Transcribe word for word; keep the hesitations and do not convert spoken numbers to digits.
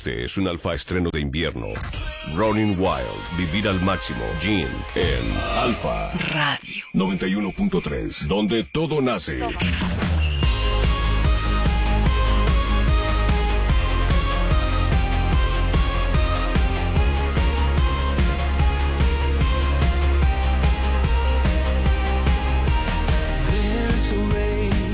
Este es un alfa estreno de invierno. Running Wild, vivir al máximo. Gin en Alfa Radio noventa y uno punto tres, donde todo nace.